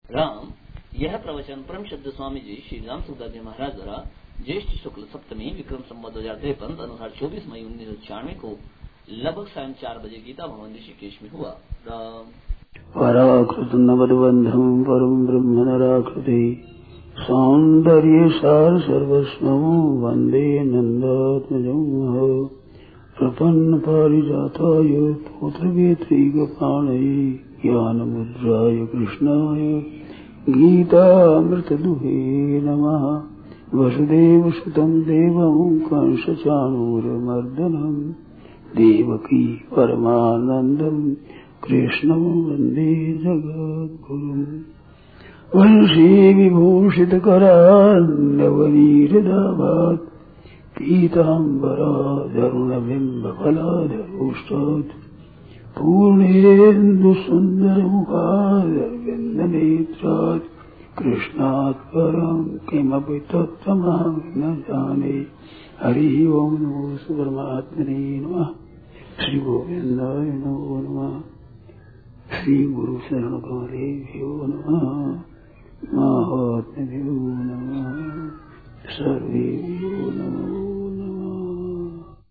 राम। यह प्रवचन परम शुद्ध स्वामी जी श्री राम सुखदास जी महाराज द्वारा ज्येष्ठ शुक्ल सप्तमी विक्रम संवत 2053 अनुसार 24 मई 1996 को लगभग सायं 4 बजे गीता भवन ऋषिकेश में हुआ। राम। पराकृत नवदबंधम परम ब्रह्म नराकृति सौंदर्य सार सर्वस्वं वंदे नंदात्मजं प्रपन्न पारिजाताय पुत्रवेत्रैकपाणये ज्ञानमुद्राय कृष्णाय गीतामृतदुहे नमः। वसुदेवसुतं देवं कंसचाणूरमर्दनं देवकी परमानन्दं कृष्णं वन्दे जगद्गुरुम्। वंशी विभूषितकरान्नवनीरदाभात् पीताम्बराधरुणबिम्बफलाधरोष्टात् पूर्णेन्दुसुन्दरमुखादरविन्दनेत्रात् कृष्णात् परं किमपि तत्त्वमहं न जाने। हरिः ओं नमो परमात्मने नमः। श्री गोविन्दाय नमो नमः। श्री गुरु शरणकमलेभ्यो नमः। महात्म्यो नमः। सर्वेभ्यो नमो नमः।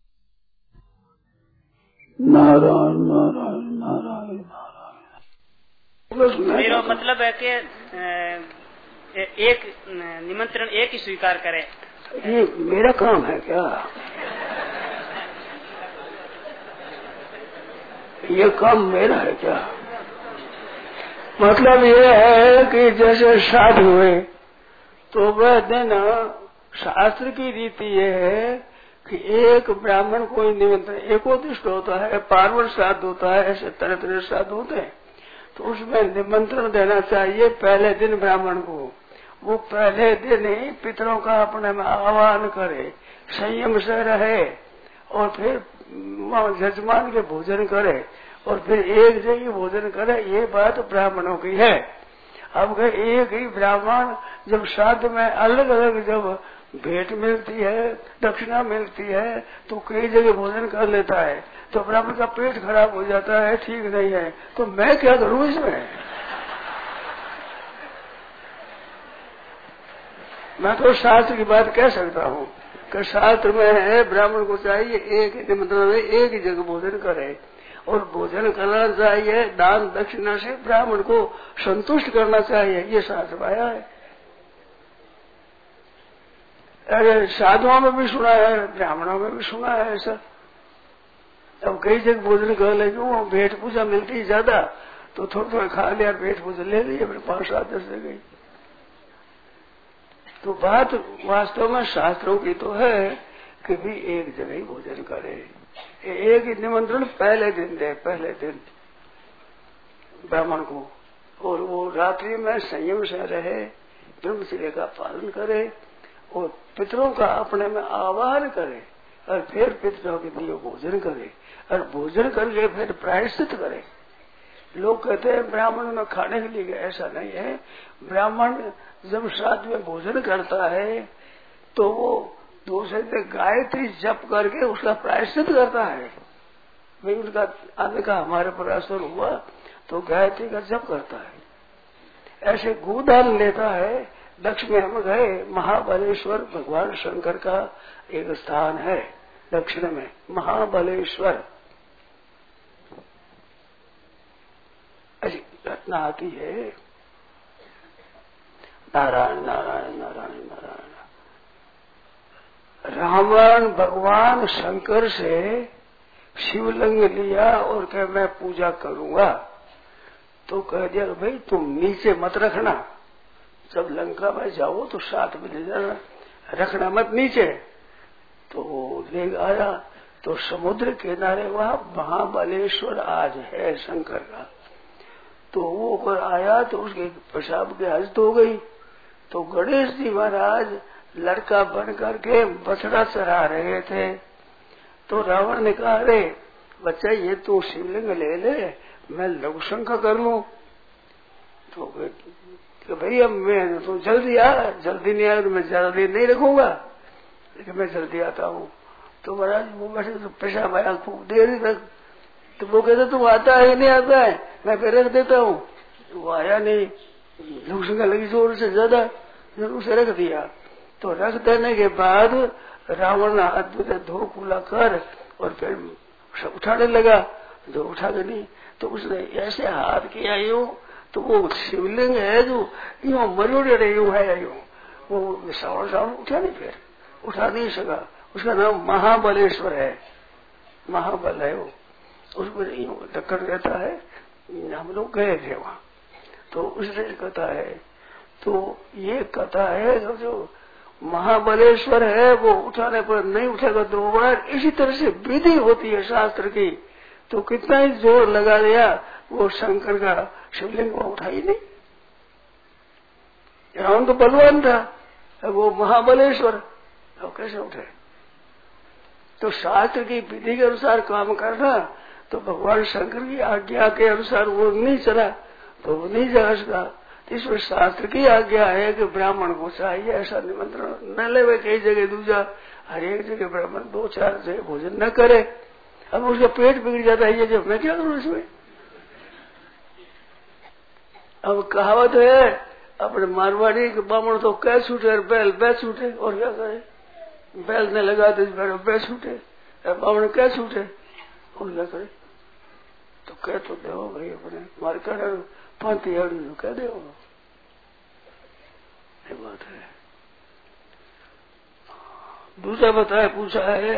नारायण नारायण नारायण नारायण। मेरा मतलब है कि एक निमंत्रण एक ही स्वीकार करे। ये मेरा काम है क्या? ये काम मेरा है क्या? मतलब ये है कि जैसे श्राद्ध हुए तो वह दिन शास्त्र की रीति ये है कि एक ब्राह्मण को निमंत्रण एकोदिष्ट होता है, पार्वण श्राद्ध होता है, ऐसे तरह तरह श्राद्ध होते हैं। तो उसमें निमंत्रण देना चाहिए पहले दिन ब्राह्मण को। वो पहले दिन ही पितरों का अपने में आह्वान करे, संयम से रहे और फिर जजमान के भोजन करे और फिर एक जगह भोजन करे। ये बात ब्राह्मणों की है। अब एक ही ब्राह्मण जब श्राद्ध में अलग अलग जब भेंट मिलती है, दक्षिणा मिलती है, तो कई जगह भोजन कर लेता है तो ब्राह्मण का पेट खराब हो जाता है, ठीक नहीं है। तो मैं क्या करूं इसमें? मैं तो शास्त्र की बात कह सकता हूँ कि शास्त्र में है ब्राह्मण को चाहिए एक ही निमंत्रण में एक ही जगह भोजन करे और भोजन करना चाहिए दान दक्षिणा से ब्राह्मण को संतुष्ट करना चाहिए। ये शास्त्र में आया है। अरे साधुओं में भी सुना है, ब्राह्मणों में भी सुना है ऐसा। अब कई जगह भोजन कर ले, क्यों भेंट पूजा मिलती है ज्यादा तो थोड़ा थोड़ा खा लिया, भेंट पूजा ले ली, फिर 5-7 दे गई। तो बात वास्तव में शास्त्रों की तो है कि भी एक जगह ही भोजन करे। एक ही निमंत्रण पहले दिन दे, पहले दिन ब्राह्मण को, और वो रात्रि में संयम से रहे, ब्रह्मचर्य का पालन करे और पितरों का अपने में आह्वान करे और फिर पितरों के लिए भोजन करे और भोजन करके फिर प्रायश्चित करे। लोग कहते हैं ब्राह्मण में खाने के लिए, ऐसा नहीं है। ब्राह्मण जब श्राद्ध में भोजन करता है तो वो दूसरे दिन गायत्री जप करके उसका प्रायश्चित करता है। भाई उनका आने का हमारे पर असर हुआ तो गायत्री का जप करता है। ऐसे गोदान लेता है। दक्ष में हम गए, महाबलेश्वर भगवान शंकर का एक स्थान है दक्षिण में, महाबलेश्वर। ऐसी घटना आती है। नारायण नारायण नारायण नारायण। रावण भगवान शंकर से शिवलिंग लिया और कह मैं पूजा करूंगा। तो कह दिया भाई तुम नीचे मत रखना, जब लंका में जाओ तो साथ में ले जाना, रखना मत नीचे। तो ले आया तो समुद्र किनारे वहां महाबलेश्वर आज है शंकर का। तो वो ऊपर आया तो उसके पेशाब की हाजत हो गई। तो गणेश जी महाराज लड़का बन करके बछड़ा चरा रहे थे। तो रावण ने कहा अरे बच्चा ये तू शिवलिंग ले ले, मैं लघु शंका कर लूं। तो भाई अब मैं तो जल्दी आ, जल्दी नहीं आया तो मैं ज्यादा देर नहीं रखूंगा, लेकिन मैं जल्दी आता हूँ। तो महाराज वो बैठे तो पेशाब आया खूब देर तक। तो वो कहते तुम आता है नहीं आता है, मैं फिर रख देता हूँ। वो आया नहीं। लघुशंका लगी जोर से ज्यादा, उसे रख दिया। तो रख देने के बाद रावण हाथ में धो कूला कर और फिर सब उठाने लगा। जो उठा के नहीं तो उसने ऐसे हाथ किया यूं, तो वो शिवलिंग है जो यूं मरोड़े यूं है यूं, वो सावण उठा नहीं, फिर उठा नहीं सका। उसका नाम महाबलेश्वर है, महाबल है वो। उस पर ढक्कन रहता है, हम लोग गए थे वहां, तो उसने कथा है। तो ये कथा है जो महाबलेश्वर है वो उठाने पर नहीं उठेगा 2 बार, इसी तरह से विधि होती है शास्त्र की। तो कितना ही जोर लगा दिया, वो शंकर का शिवलिंग वो उठा ही नहीं। रावण तो बलवान था, वो महाबलेश्वर, वो कैसे उठे? तो शास्त्र की विधि के अनुसार काम करना, तो भगवान शंकर की आज्ञा के अनुसार वो नहीं चला तो वो नहीं जा सका। इसमें शास्त्र की आज्ञा है कि ब्राह्मण को चाहिए ऐसा निमंत्रण न लेवे, कई जगह दूजा, हर एक जगह ब्राह्मण 2-4 जगह भोजन न करे। अब उसका पेट बिगड़ जाता है, ये जब मैं क्या करूं इसमें। अब कहावत है अपने मारवाड़ी के ब्राह्मण तो कह छूटे और बैल बै छूटे, और क्या करे, बैल ने लगा तो बै छूटे, ब्राह्मण कह छूटे, और क्या करे। तो कह तो दो भाई अपने मारकर पांति कह दो, ये बात है। दूसरा बताया पूछा है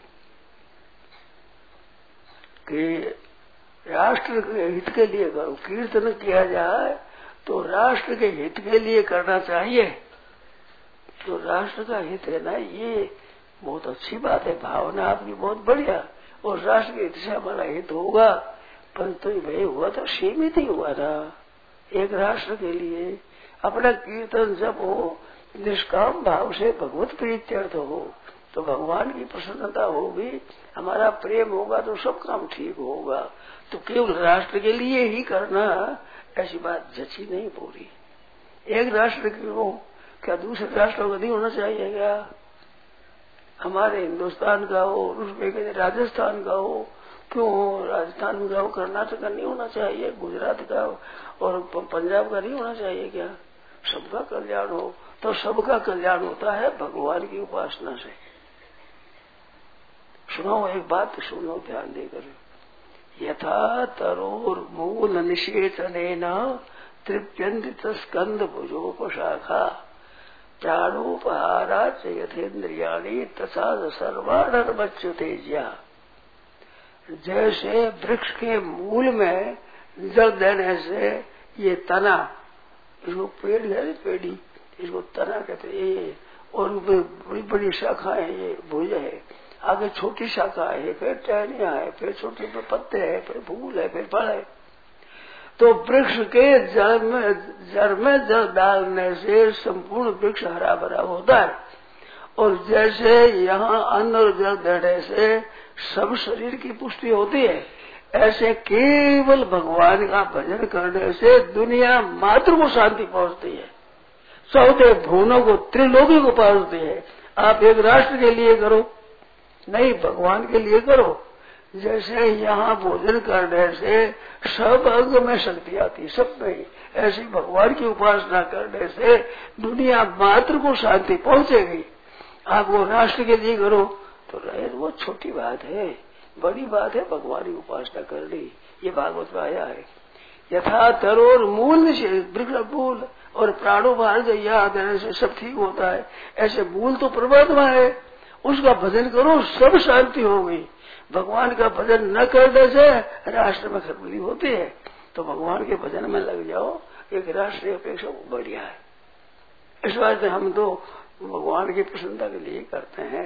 कि राष्ट्र के हित के लिए करो, कीर्तन किया जाए तो राष्ट्र के हित के लिए करना चाहिए। तो राष्ट्र का हित है ना, ये बहुत अच्छी बात है, भावना आपकी बहुत बढ़िया, और राष्ट्र के हित से हमारा हित होगा। परंतु भाई हुआ तो सीमित ही हुआ था, एक राष्ट्र के लिए। अपना कीर्तन जब हो निष्काम भाव से भगवत प्रीत्यर्थ हो तो भगवान की प्रसन्नता होगी, हमारा प्रेम होगा तो सब काम ठीक होगा। तो केवल राष्ट्र के लिए ही करना ऐसी बात जची नहीं पूरी। एक राष्ट्र क्यों, क्या दूसरे राष्ट्रों का नहीं होना चाहिए क्या? हमारे हिंदुस्तान का हो, उसमें राजस्थान का हो, क्यों राजस्थान का हो, कर्नाटक का नहीं होना चाहिए, गुजरात का और पंजाब का नहीं होना चाहिए क्या? सबका कल्याण हो। तो सबका कल्याण होता है भगवान की उपासना से। सुनो एक बात, सुनो ध्यान देकर। यथा तरोर मूल निषेचनेन तृप्यन्ति स्कंद भुजोपशाखा प्राणोपहारा च यथेन्द्रियाणि तथा सर्वाणर्मच्युतेज्या। जैसे वृक्ष के मूल में जल देने से ये तना, इसको पेड़ है पेड़ी, इसको तना कहते हैं, और बड़ी बड़ी शाखाएं ये भुज है, आगे छोटी शाखा है, फिर टहनियां है, फिर छोटे पत्ते है, फिर फूल है, फिर फल है। तो वृक्ष के जड़ में जल डालने से संपूर्ण वृक्ष हरा भरा होता है, और जैसे यहाँ अन्न और जल देने से सब शरीर की पुष्टि होती है, ऐसे केवल भगवान का भजन करने से दुनिया मात्र को शांति पहुंचती है, 14 भुवनों को, त्रिलोकी को पहुंचती है। आप एक राष्ट्र के लिए करो नहीं, भगवान के लिए करो। जैसे यहाँ भोजन करने से सब अंग में शक्ति आती, सब में, ऐसी भगवान की उपासना करने से दुनिया मात्र को शांति पहुंचेगी। आप वो राष्ट्र के लिए करो तो रहे, वो छोटी बात है, बड़ी बात है भगवान की उपासना करनी। ये भागवत में आया है। यथा तरोर मूल वृक्ष मूल और प्राणों बाहर जया देने से सब ठीक होता है, ऐसे मूल तो परमात्मा है, उसका भजन करो सब शांति होगी। भगवान का भजन न करने से राष्ट्र में खतबली होती है, तो भगवान के भजन में लग जाओ, एक राष्ट्र की अपेक्षा बढ़िया है। इस बात हम तो भगवान की प्रसन्नता के लिए करते हैं।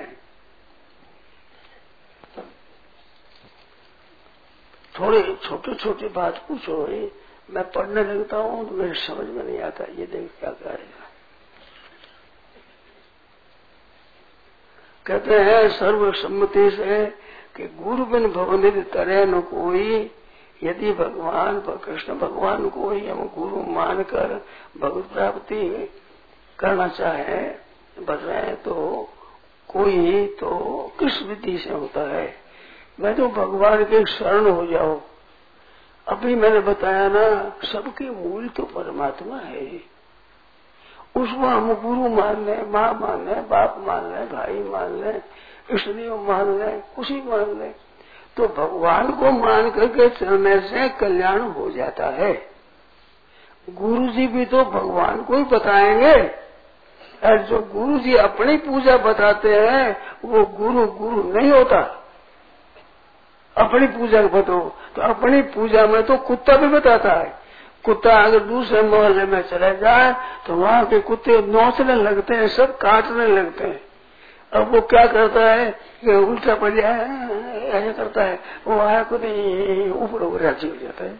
थोड़े छोटे छोटे बात पूछो, मैं पढ़ने लगता हूँ तो मेरे समझ में नहीं आता, ये देख क्या करेगा। कहते हैं सर्वसम्मति से कि गुरु बिन भवनिधि तरह न कोई, यदि भगवान कृष्ण भगवान को ही हम गुरु मानकर भगवत प्राप्ति करना चाहे बताए तो कोई तो किस विधि से होता है। मैं तो भगवान के शरण हो जाओ, अभी मैंने बताया ना, सबके मूल तो परमात्मा है। उसको हम गुरु मान लें, माँ मान लें, बाप मान लें, भाई मान लें, इसलिए मान लें, खुशी मान लें, तो भगवान को मान करके चलने से कल्याण हो जाता है। गुरु जी भी तो भगवान को ही बताएंगे, और जो गुरु जी अपनी पूजा बताते हैं वो गुरु नहीं होता। अपनी पूजा बताओ तो अपनी पूजा में तो कुत्ता भी बताता है। कुत्ता अगर दूसरे मोहल्ले में चले जाए तो वहाँ के कुत्ते नोचने लगते हैं, सब काटने लगते हैं। अब वो क्या करता है कि उल्टा पड़ जाए ऐसा करता है, वो आया खुद ऊपर राजी हो जाता है।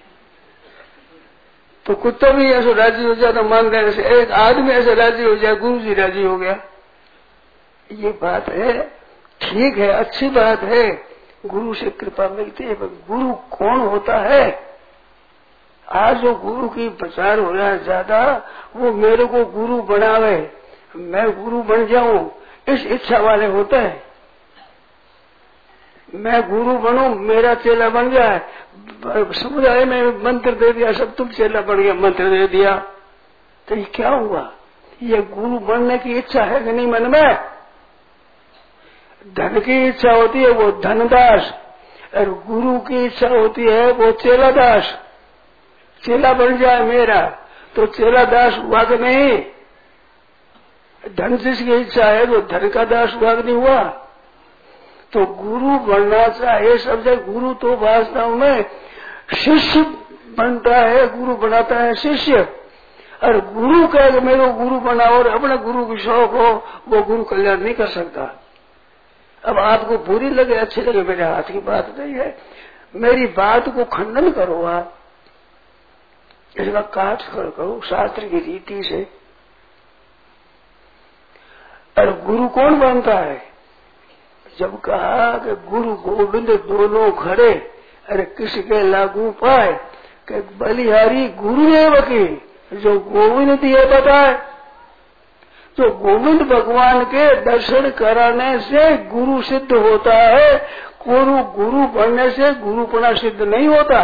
तो कुत्ता भी ऐसा राजी हो जाता, मान लेने से एक आदमी ऐसा राजी हो जाए, गुरु जी राजी हो गया। ये बात है, ठीक है, अच्छी बात है, गुरु से कृपा मिलती है। पर गुरु कौन होता है? आज जो गुरु की प्रचार हो रहा है ज्यादा, वो मेरे को गुरु बनावे, मैं गुरु बन जाऊं, इस इच्छा वाले होते हैं। मैं गुरु बनूं, मेरा चेला बन जाए, समुदाय में मंत्र दे दिया, सब तुम चेला बन गया, मंत्र दे दिया, तो ये क्या हुआ? ये गुरु बनने की इच्छा है कि नहीं मन में? धन की इच्छा होती है वो धनदास, और गुरु की इच्छा होती है वो चेला दास। चेला बन जाए मेरा तो चेला दास हुआ कि नहीं? धन जिसकी इच्छा है तो धन का दास हुआ कि नहीं हुआ? तो गुरु बनना चाहिए सब जगह। गुरु तो वास्तव में शिष्य बनता है, गुरु बनाता है शिष्य। और गुरु कहे मेरे गुरु बनाओ और अपने गुरु की शौक हो, वो गुरु कल्याण नहीं कर सकता। अब आपको बुरी लगे अच्छी लगे, मेरे हाथ की बात नहीं है, मेरी बात को खंडन करो, आप इसका काट करो शास्त्र की रीति से। और गुरु कौन बनता है? जब कहा कि गुरु गोविंद दोनों खड़े, अरे किसके लागू पाए कि बलिहारी गुरुदेव की, जो गोविंद दिए बताए। तो गोविंद भगवान के दर्शन कराने से गुरु सिद्ध होता है, गुरु बनने से गुरुपना सिद्ध नहीं होता।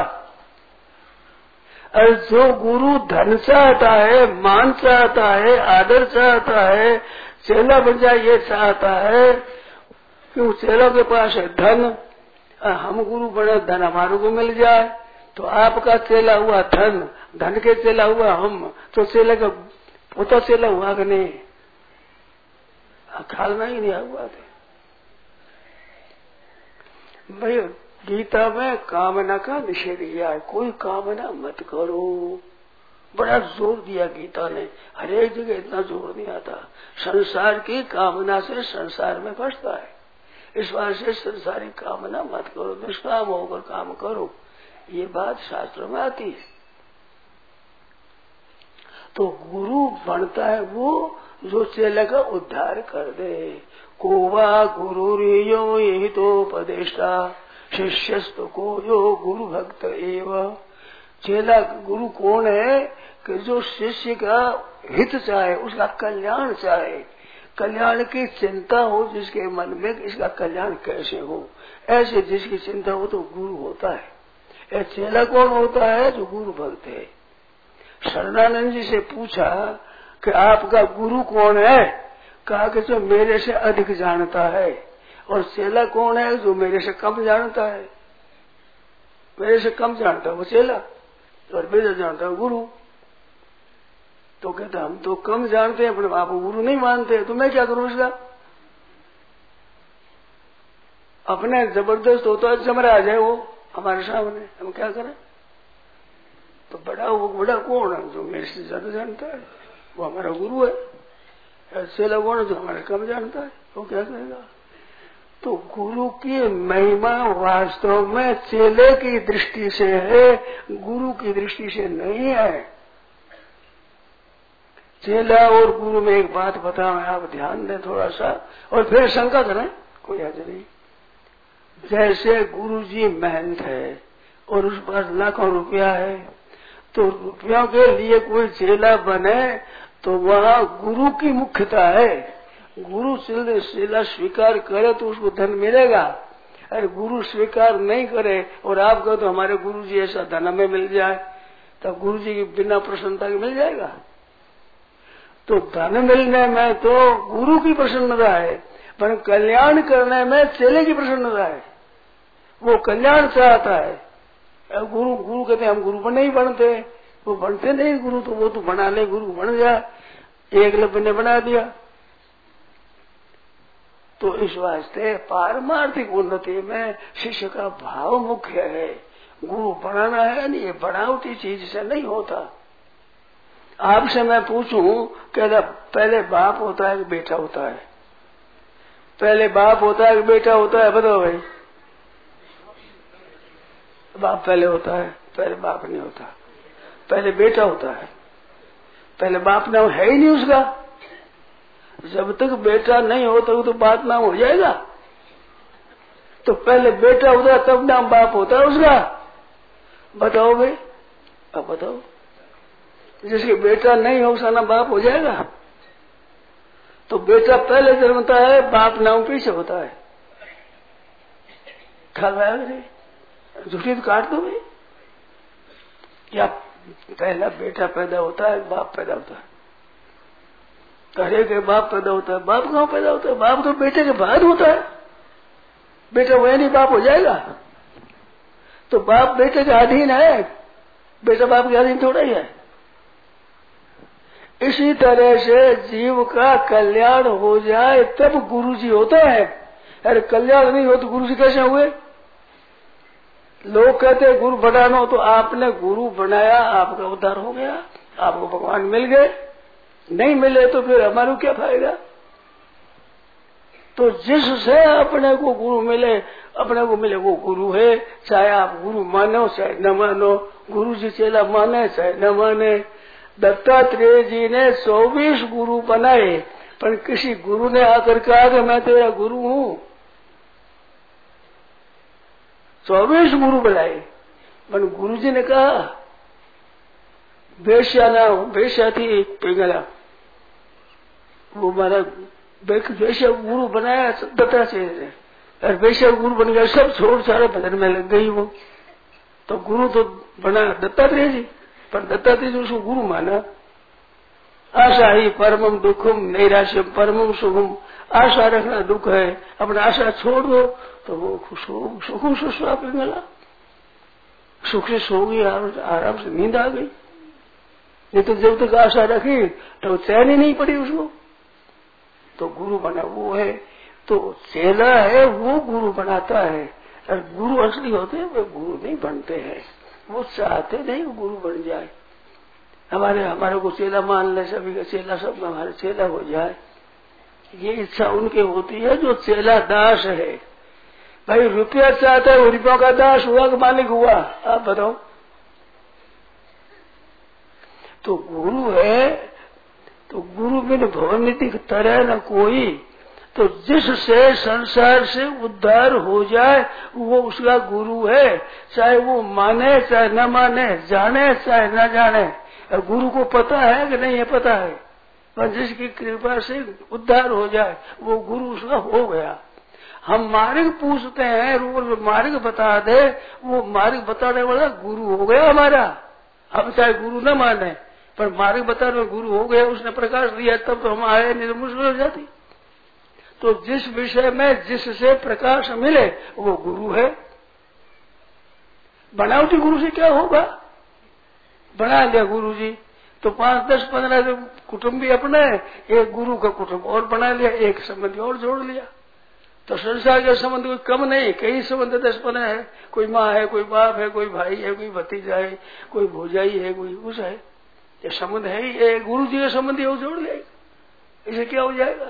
और जो गुरु धन चाहता है, मान चाहता है, आदर चाहता है, चेला बन जाए ये चाहता है, कि उस चेला के पास है धन, हम गुरु बने धन हमारे को मिल जाए, तो आपका चेला हुआ धन, धन के चेला हुआ हम, तो चेले का पोता चेला हुआ कि नहीं? ख्याल में ही नहीं हुआ था भाई। गीता में कामना का निषेध किया है, कोई कामना मत करो, बड़ा जोर दिया गीता ने। हर एक जगह इतना जोर नहीं आता। संसार की कामना से संसार में फंसता है, इस बात से संसारी कामना मत करो, निष्काम होकर काम करो, ये बात शास्त्र में आती है। तो गुरु बनता है वो जो चेले का उद्धार कर दे। कोवा गुरु यो यही तो उपदेष्टा, शिष्यस्तु को यो गुरु भक्त एवं। चेला गुरु कौन है? कि जो शिष्य का हित चाहे, उसका कल्याण चाहे, कल्याण की चिंता हो जिसके मन में, इसका कल्याण कैसे हो, ऐसे जिसकी चिंता हो तो गुरु होता है। चेला कौन होता है? जो गुरु भक्त है। शरणानंद जी से पूछा कि आपका गुरु कौन है? कहा कि जो मेरे से अधिक जानता है। और चेला कौन है? जो मेरे से कम जानता है। मेरे से कम जानता है वो चेला, और मेरे जानता है गुरु। तो कहता हम तो कम जानते हैं, अपने आप को गुरु नहीं मानते, तो मैं क्या करूं इसका? अपने जबरदस्त होता है, जमरा आ जाए वो हमारे सामने, हम क्या करें? तो बड़ा कौन है? जो मेरे से ज्यादा जानता है, वो हमारा गुरु है। चेला कौन है? जो हमारे कम जानता है, वो क्या करेगा? तो गुरु की महिमा वास्तव में चेले की दृष्टि से है, गुरु की दृष्टि से नहीं है। चेला और गुरु में एक बात बताऊं, आप ध्यान दें थोड़ा सा, और फिर शंका करें, कोई हर्ज नहीं। जैसे गुरु जी महंत है और उस पास लाखों रुपया है, तो रुपयों के लिए कोई चेला बने तो वहाँ गुरु की मुख्यता है। गुरु चेला स्वीकार करे तो उसको धन मिलेगा, अरे गुरु स्वीकार नहीं करे और आप कहो तो हमारे गुरु जी ऐसा धन में मिल जाए, तब गुरु जी की बिना प्रसन्नता के मिल जाएगा? तो धन मिलने में तो गुरु की प्रसन्नता है, पर कल्याण करने में चेले की प्रसन्नता है। वो कल्याण चाहता है। गुरु कहते हैं हम गुरु बने ही बनते, वो बनते नहीं गुरु, तो वो तो बना ले, गुरु बन गया, एकलव्य ने बना दिया। तो इस वास्ते पारमार्थिक उन्नति में शिष्य का भाव मुख्य है। गुरु बनाना है नहीं, ये बनावटी चीज से नहीं होता। आपसे मैं पूछूं कि पहले बाप होता है कि बेटा होता है? पहले बाप होता है कि बेटा होता है? बताओ भाई। बाप पहले होता है, पहले बाप नहीं होता, पहले बेटा होता है। पहले बाप नाम है ही नहीं उसका। जब तक बेटा नहीं होता तो बाप नाम हो जाएगा। तो पहले बेटा होता है तब नाम बाप होता है उसका। बताओ भाई, अब बताओ। जिसके बेटा नहीं हो उसका नाम बाप हो जाएगा? तो बेटा पहले जन्मता है, बाप नाम पीछे होता है। ख्याल आया नहीं? झूठी तो काट दो भाई। या पहला बेटा पैदा होता है, बाप पैदा होता है? अरे के बाप पैदा होता है, बाप कहाँ पैदा होता है? बाप तो बेटे के बाद होता है। बेटा वह नहीं बाप हो जाएगा? तो बाप बेटे के अधीन है, बेटा बाप के अधीन थोड़ा ही है। इसी तरह से जीव का कल्याण हो जाए तब गुरुजी होता है। अरे कल्याण नहीं हो तो गुरुजी कैसे हुए? लोग कहते हैं गुरु बनाना, तो आपने गुरु बनाया, आपका उद्धार हो गया, आपको भगवान मिल गए। नहीं मिले तो फिर हमारा क्या फायदा? तो जिससे अपने को गुरु मिले, अपने को मिले वो गुरु है। चाहे आप गुरु मानो चाहे न मानो, गुरु जी चेला माने चाहे न माने। दत्तात्रेय जी ने 24 गुरु बनाए, पर किसी गुरु ने आकर कहा कि मैं तेरा गुरु हूं? 24 गुरु बनाए, पर गुरु जी ने कहा बेश्या थी पिंगला, वो हमारा बेश्या गुरु बनाया दत्तात्रेय ने, और बेश्या गुरु बन गया, सब छोड़ सारे भजन में लग गई वो। तो गुरु तो बना दत्तात्रेय जी, पर दत्तात्रेय जी उसको गुरु माना। आशा ही परमम दुखम नैराश्यम परमम सुखम। आशा रखना दुख है, अपना आशा छोड़ दो तो वो खुश हो, सुखम सुस्वा पिंगला, सुख से सो गई, आराम से नींद आ गई। नहीं तो जब तक आशा रखी तो चैन ही नहीं पड़ी उसको। तो गुरु बना वो है, तो चेला है वो गुरु बनाता है। और गुरु असली होते हैं वो गुरु नहीं बनते हैं, वो चाहते नहीं वो गुरु बन जाए। हमारे को चेला मान ले, सभी का चेला, सब हमारे चेला हो जाए, ये इच्छा उनके होती है जो चेला दास है। भाई रुपया चाहता है, वो रुपयों का दास हुआ कि मालिक हुआ? आप बताओ। तो गुरु है, तो गुरु बिन भवनिधि तरह न कोई। तो जिससे संसार से उद्धार हो जाए वो उसका गुरु है, चाहे वो माने चाहे न माने, जाने चाहे न जाने। और गुरु को पता है कि नहीं है? पता है। पर जिसकी कृपा से उद्धार हो जाए वो गुरु उसका हो गया। हम मार्ग पूछते हैं, रोज मार्ग बता दे, वो मार्ग बताने वाला गुरु हो गया हमारा। हम चाहे गुरु न माने, पर मार्ग बताने वाला गुरु हो गया, उसने प्रकाश दिया, तब तो हम आए, नहीं तो मुश्किल हो जाती। तो जिस विषय में जिससे प्रकाश मिले वो गुरु है। बनावटी गुरु से क्या होगा? बना लिया गुरु जी तो 5, 10, 15 कुटुंब भी अपने, एक गुरु का कुटुंब और बना लिया, एक संबंधी और जोड़ लिया। तो संसार के संबंध कोई कम नहीं, कई संबंध 10, 15 है। कोई माँ है, कोई बाप है, कोई भाई है, कोई भतीजा है, कोई भौजाई है, कोई कुछ है। ये संबंध है ही, गुरु जी के संबंधी वो जोड़ लिया, इसे क्या हो जाएगा?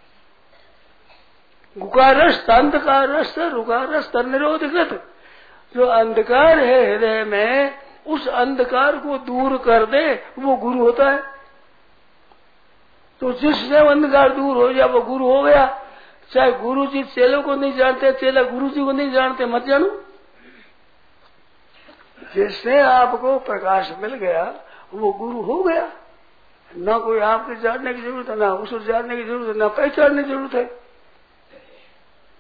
गुकारस अंधकारस रुकारस तन्निरोधकृत। जो अंधकार है हृदय में, उस अंधकार को दूर कर दे वो गुरु होता है। तो जिससे अंधकार दूर हो जाए वो गुरु हो गया। चाहे गुरु जी चेलों को नहीं जानते, चेला गुरु जी को नहीं जानते, मत जानो। जिससे आपको प्रकाश मिल गया वो गुरु हो गया। न कोई आपके जानने की जरूरत है, न उसको जानने की जरूरत है, न पहचानने की जरूरत है।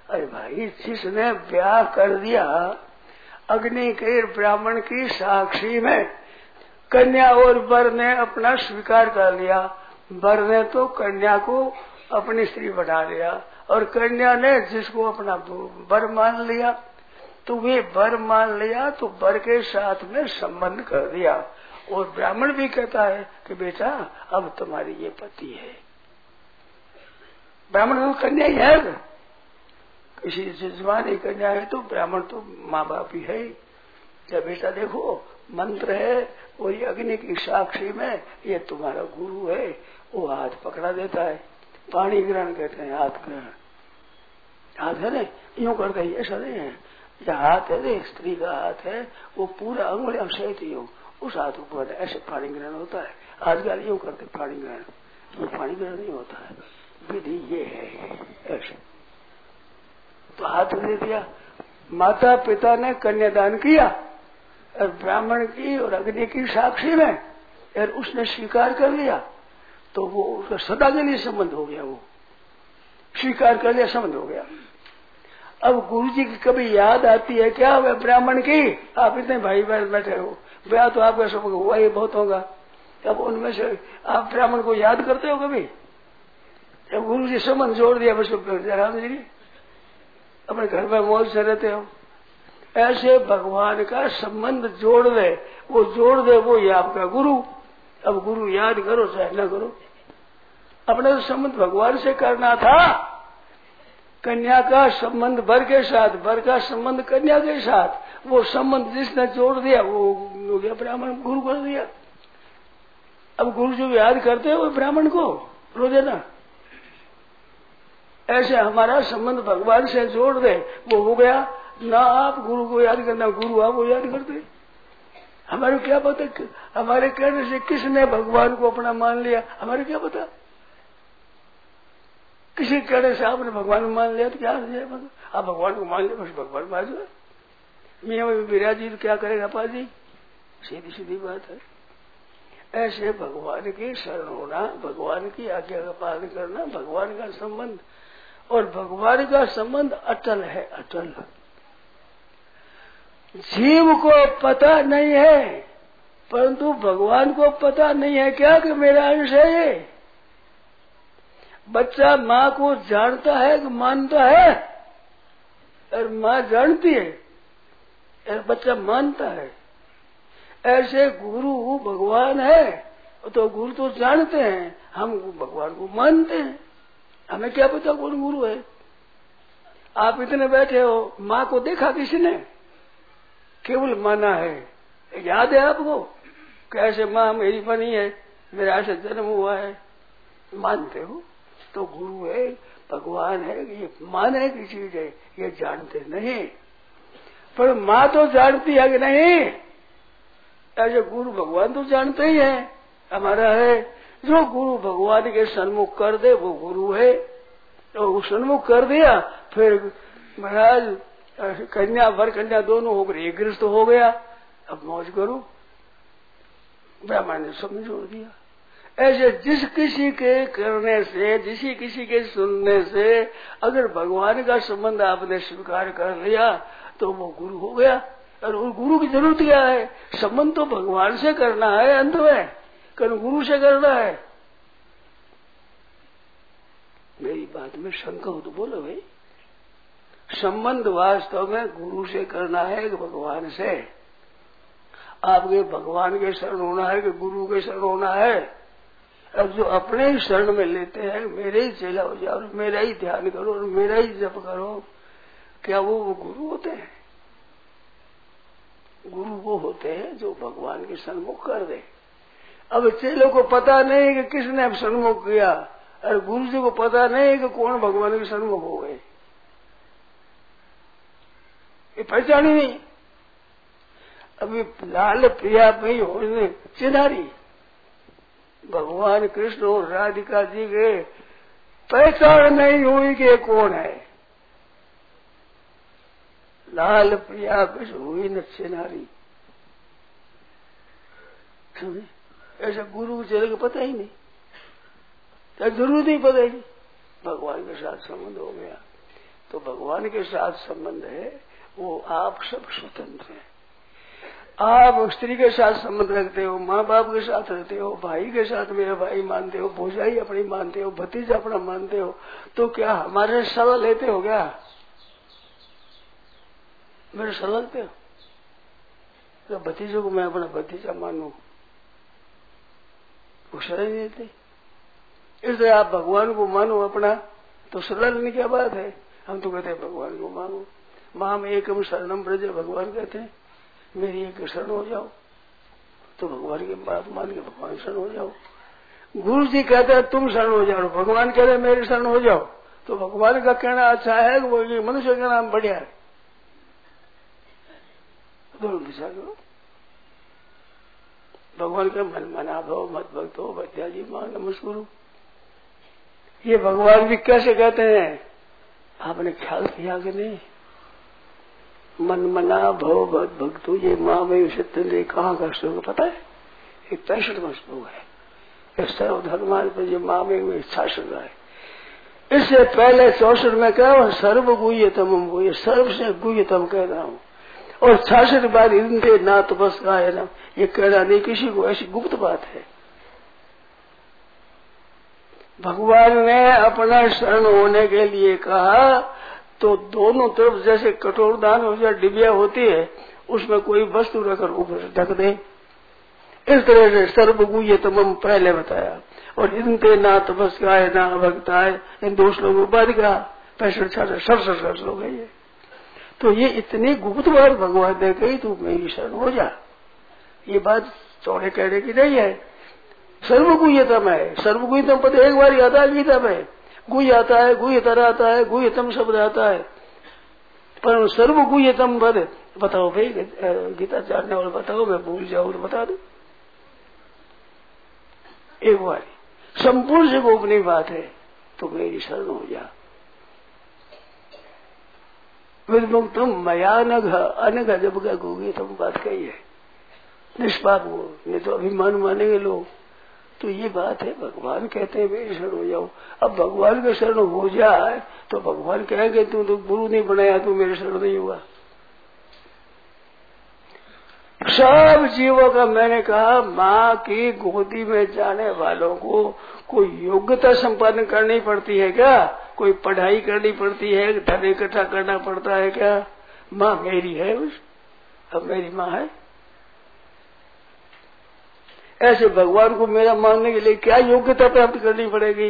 अरे भाई, जिसने ब्याह कर दिया अग्नि के ब्राह्मण की साक्षी में, कन्या और वर ने अपना स्वीकार कर लिया। वर ने तो कन्या को अपनी स्त्री बना लिया और कन्या ने जिसको अपना वर मान लिया, तो वे वर मान लिया तो वर के साथ में संबंध कर दिया। और ब्राह्मण भी कहता है कि बेटा अब तुम्हारी ये पति है। ब्राह्मण तो कन्या ही है, किसी जजमानी कन्या है तो ब्राह्मण तो माँ बाप ही है। जब बेटा देखो मंत्र है और ये अग्नि की साक्षी में ये तुम्हारा गुरु है, वो हाथ पकड़ा देता है। पानी ग्रहण कहते हैं, हाथ ग्रहण। हाथ है ना, यूं करते ही ऐसा नहीं है। ये हाथ है ना, स्त्री का हाथ है, वो पूरा अंगुलियां सहित यूं उस हाथ ऊपर ऐसे पानी ग्रहण होता है। आजकल यूं करते पानी ग्रहण, ये पानी ग्रहण नहीं होता है, विधि ये है ऐसे। तो हाथ दे दिया, माता पिता ने कन्यादान किया और ब्राह्मण की और अग्नि की साक्षी में, और उसने स्वीकार कर लिया तो वो उसका सदा के लिए संबंध हो गया। वो स्वीकार कर लिया, संबंध हो गया। अब गुरु जी की कभी याद आती है क्या वह ब्राह्मण की? आप इतने भाई बहन बैठे हो, ब्याह तो आपका सब हुआ ही बहुत होगा, अब उनमें से आप ब्राह्मण को याद करते हो कभी? जब गुरु जी संबंध जोड़ दिया बस राम जी अपने घर में मौज से रहते हो। ऐसे भगवान का संबंध जोड़ दे, वो जोड़ दे, वो ही आपका गुरु। अब गुरु याद करो चाहे न करो, अपना तो संबंध भगवान से करना था। कन्या का संबंध वर के साथ, वर का संबंध कन्या के साथ, वो संबंध जिसने जोड़ दिया वो हो गया ब्राह्मण, गुरु कर दिया। अब गुरु जो याद करते हो ब्राह्मण को रोजाना, ऐसे हमारा संबंध भगवान से जोड़ दे, वो हो गया। ना आप गुरु को याद करना, गुरु आपको याद करते। हमारे क्या पता, हमारे कहने से किसने भगवान को अपना मान लिया, हमारे क्या पता। किसी कहने से आपने भगवान को मान लिया तो क्या हो जाए? आप भगवान को मान लिया बस भगवान बाजू है। मियाँ में विराजी तो क्या करेगा पाजी? सीधी सीधी बात है। ऐसे भगवान की शरण होना, भगवान की आज्ञा का पालन करना, भगवान का संबंध, और भगवान का संबंध अटल है, अटल। जीव को पता नहीं है, परंतु भगवान को पता नहीं है क्या कि मेरा अंश है ये। बच्चा माँ को जानता है कि मानता है, और माँ जानती है और बच्चा मानता है। ऐसे गुरु भगवान है, तो गुरु तो जानते हैं, हम भगवान को मानते हैं। हमें क्या पता कौन गुरु है? आप इतने बैठे हो, माँ को देखा किसी ने? केवल माना है। याद है आपको कैसे माँ मेरी बनी है, मेरा ऐसे जन्म हुआ है, मानते हो? तो गुरु है, भगवान है, ये मानने की चीज है, ये जानते नहीं। पर माँ तो जानती है कि नहीं? ऐसे गुरु भगवान तो जानते ही है, हमारा है। जो गुरु भगवान के सन्मुख कर दे वो गुरु है। तो वो सन्मुख कर दिया, फिर महाराज कन्या वर कन्या दोनों हो गए, एक गृहस्थ हो गया, अब मौज करो। ब्राह्मण ने सब जोड़ दिया। ऐसे जिस किसी के करने से, जिसी किसी के सुनने से अगर भगवान का संबंध आपने स्वीकार कर लिया तो वो गुरु हो गया। और गुरु की जरूरत क्या है? संबंध तो भगवान से करना है, अंत में गुरु से करना है। मेरी बात में शंका हो तो बोलो भाई। संबंध वास्तव में गुरु से करना है कि भगवान से? आपके भगवान के शरण होना है कि गुरु के शरण होना है? अब जो अपने ही शरण में लेते हैं, मेरे ही चेला हो जाओ, मेरा ही ध्यान करो और मेरा ही जप करो, क्या वो गुरु होते हैं? गुरु वो होते हैं जो भगवान के सन्मुख कर दे। अब चेलों को पता नहीं कि किसने सन्मुख किया, और गुरु जी को पता नहीं कि कौन भगवान के सन्मुख हो गए, ये पहचान ही नहीं। अभी लाल प्रिया में हो चिन्हारी भगवान कृष्ण और राधिका जी के पहचान नहीं हुई कि कौन है। लाल प्रिया कुछ हुई न चिन्हारी। ऐसा गुरु चले को पता ही नहीं, क्या जरूर नहीं पता ही। भगवान के साथ संबंध हो गया। तो भगवान के साथ संबंध है, वो आप सब स्वतंत्र हैं। आप स्त्री के साथ संबंध रखते हो, माँ बाप के साथ रहते हो, भाई के साथ मेरा भाई मानते हो, भौजाई अपनी मानते हो, भतीजा अपना मानते हो, तो क्या हमारे सलाह लेते हो? क्या मेरे सलाह लेते हो? तो भतीजों को मैं अपना भतीजा मानू, वो सलाह नहीं देते। इसलिए आप भगवान को मानो अपना, तो सलाह लेने की बात है। हम तो कहते हैं भगवान को मानो, माम एकम शरणम ब्रज, भगवान कहते हैं मेरी एक शरण हो जाओ, तो भगवान की बात मान के भगवान शरण हो जाओ। गुरु जी कहते हैं तुम शरण हो जाओ, भगवान कहते हैं मेरी शरण हो जाओ, तो भगवान का कहना अच्छा है कि वो मनुष्य का नाम बढ़िया है? दोनों दिशा करो। भगवान का मन मना भव मत भक्त हो भत्याजी मां नमस्कुरु, ये भगवान भी कैसे कहते हैं? आपने ख्याल किया कि नहीं? मन मना भव भक्त भक्तु ये माँ में सत्य कहाँ का श्लोक पता है? एक 65वां श्लोक है, एक सर्वधर्मान पर ये माँ में इच्छा श्रद्धा है। इससे पहले 64 में क्या सर्व गुह्यतम, वो ये सर्व से गुह्यतम कह रहा हूँ, और 66 बार इनते ना तो बस का है ना, ये कहना नहीं किसी को, ऐसी गुप्त बात है। भगवान ने अपना शरण होने के लिए कहा, तो दोनों तरफ जैसे कठोरदान हो या डिबिया होती है, उसमें कोई वस्तु रखकर ऊपर ढक दे, इस तरह से सर्वगुह्यतम पहले बताया। और इनते ना तपस्काय ना भक्ताय, इन 2 श्लोकों बाद का 65-66 श्लोक है ये। तो ये इतनी गुप्त बात भगवान ने कही, तू मेरी शरण हो जा, ये बात चौड़े कहने की नहीं है। सर्वगुह्यतम है, सर्वगुह्यतम पद एक बार आता है गीता में, गुह्य आता है, गुह्यतर आता है, गुह्यतम शब्द आता है, पर सर्वगुह्यतम पद बताओ भाई, गीता जानने वाले बताओ, मैं भूल जाऊं तो बता दो एक बार। संपूर्ण से गोपनीय बात है, तो मेरी शरण हो जा। विमुक्तम मया नघ अनघ, जब का गुह्यतम बात कही है, निष्पाप हो, नहीं तो अभिमान मानेंगे लोग। तो ये बात है, भगवान कहते हैं मेरी शरण हो जाओ। अब भगवान का शरण हो जाए तो भगवान कहेंगे तू तो गुरु नहीं बनाया, तू मेरे शरण नहीं हुआ। सब जीवों का मैंने कहा, माँ की गोदी में जाने वालों को कोई योग्यता संपादन करनी पड़ती है क्या? कोई पढ़ाई करनी पड़ती है, धन इकट्ठा करना पड़ता है क्या? माँ मेरी है, अब मेरी माँ है। ऐसे भगवान को मेरा मानने के लिए क्या योग्यता प्राप्त करनी पड़ेगी?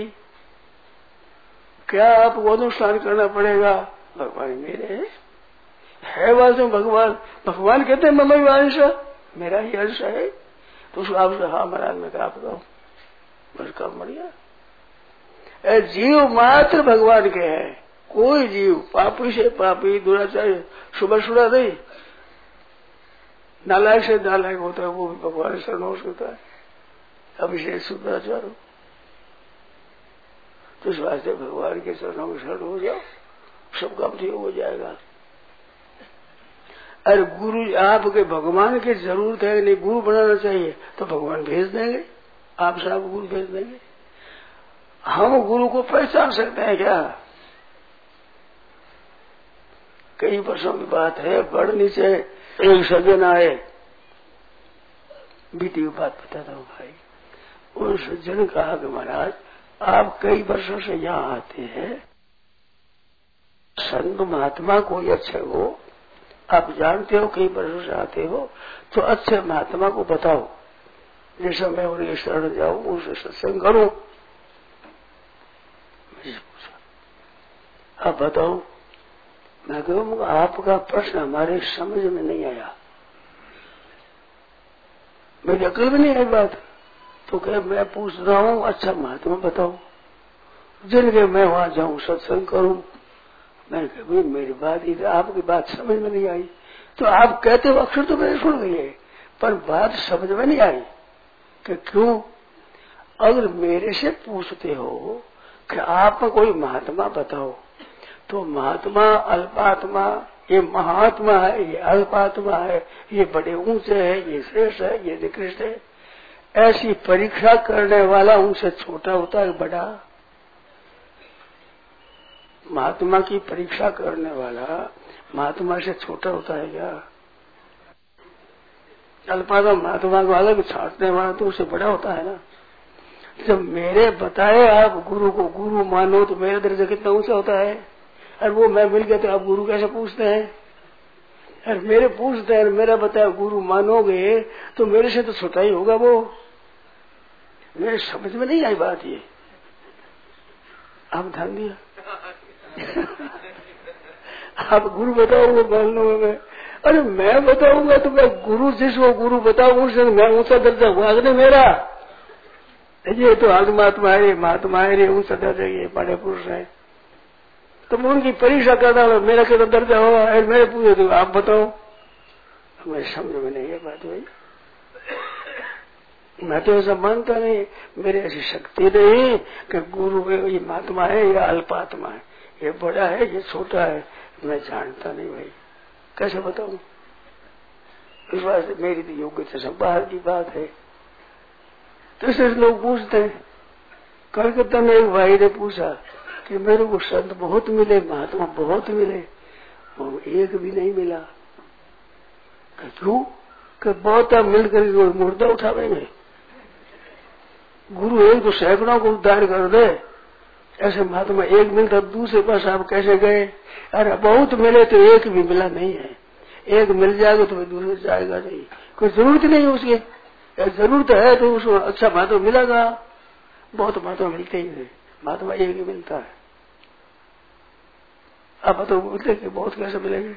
क्या आपको अनुष्ठान करना पड़ेगा? भगवान मेरे है वास्तव भगवान। भगवान कहते हैं ममई अंश, मेरा ही अंश है। तो उसको आपसे हाँ महाराज में कहा बताओ, बस काम बढ़िया। जीव मात्र भगवान के हैं, कोई जीव पापी से पापी, दुराचारी, सुबह सुना नहीं, नालायक से नालायक होता है, वो भी भगवान शरण हो सकता है। अभिषेक शुद्धाचार, तो इस वास्ते भगवान के चरणों में शरण हो जाओ, सब काम ठीक हो जाएगा। अरे गुरु आपके भगवान की जरूरत है नहीं, गुरु बनाना चाहिए तो भगवान भेज देंगे, आप सब गुरु भेज देंगे। हम गुरु को पहचान सकते हैं क्या? कई वर्षों की बात है, बड़ नीचे एक सज्जन आए, बीती की बात बताता हूँ भाई। उन सज्जन ने कहा कि महाराज आप कई वर्षों से यहाँ आते हैं, संत महात्मा कोई अच्छे हो, आप जानते हो कई वर्षों से आते हो, तो अच्छे महात्मा को बताओ, जैसा मैं उनके शरण जाऊं, उनसे सत्संग करूं। आप बताओ। मैं कहूँ आपका प्रश्न हमारे समझ में नहीं आया, मेरी अकल में नहीं आई बात। तो क्या मैं पूछ रहा हूँ अच्छा महात्मा बताओ, जिनके मैं वहां जाऊं सत्संग करूं। मैंने कहा भाई मेरी बात आपकी बात समझ में नहीं आई। तो आप कहते हो अक्षर तो मैंने सुन गई, पर बात समझ में नहीं आई कि क्यों। अगर मेरे से पूछते हो कि आप कोई महात्मा बताओ, तो महात्मा अल्पात्मा, ये महात्मा है, ये अल्पात्मा है, ये बड़े ऊंचे है, ये श्रेष्ठ है, ये निकृष्ट है, ऐसी परीक्षा करने वाला उनसे छोटा होता है बड़ा। महात्मा की परीक्षा करने वाला महात्मा से छोटा होता है क्या? अल्पात्मा महात्मा को अलग छांटने वाला तो उससे बड़ा होता है ना। जब मेरे बताए आप गुरु को गुरु मानो तो मेरा दर्जा कितना ऊंचा होता है, और वो मैं मिल गया तो आप गुरु कैसे पूछते हैं? और मेरे पूछते हैं मेरा बताया गुरु मानोगे तो मेरे से तो छोटा ही होगा वो। मेरे समझ में नहीं आई बात ये, आप ध्यान दिया? आप गुरु बताओगे मान लो मैं, अरे मैं बताऊंगा तो मैं गुरु जिसको गुरु बताऊंगा उससे मैं ऊंचा दर्जा हुआ नहीं मेरा। ये तो महात्मा है, महात्मा है, ऊंचा दर्जा ये बड़े पुरुष है। तो मैं उनकी परीक्षा करता हूँ मेरा कितना दर्जा होगा, मेरे पूछे तो आप बताओ। मैं समझ में नहीं है बात भाई, मैं तो ऐसा मानता नहीं, मेरी ऐसी शक्ति नहीं कि गुरु ये महात्मा है या अल्पात्मा है, ये बड़ा है ये छोटा है, मैं जानता नहीं भाई, कैसे बताऊं? इस बात से मेरी तो योग्यता सब बाहर की बात है। तो इसलिए लोग पूछते हैं। कलकत्ता में एक भाई ने पूछा कि मेरे को संत बहुत मिले, महात्मा बहुत मिले, और एक भी नहीं मिला। क्यों? कि बहुत मिलकर मुर्दा उठावेंगे, गुरु एक तो सैकड़ों को उद्धार कर दे, ऐसे महात्मा एक मिलता दूसरे पास आप कैसे गए? अरे बहुत मिले तो एक भी मिला नहीं है, एक मिल जाएगा तो दूसरे जाएगा नहीं, कोई जरूरत नहीं उसकी, जरूरत है तो उसको अच्छा महात्मा मिलेगा। बहुत महात्मा मिलते ही नहीं, महात्मा एक ही मिलता है। अब तो बोलते कि बहुत कैसे मिलेगी?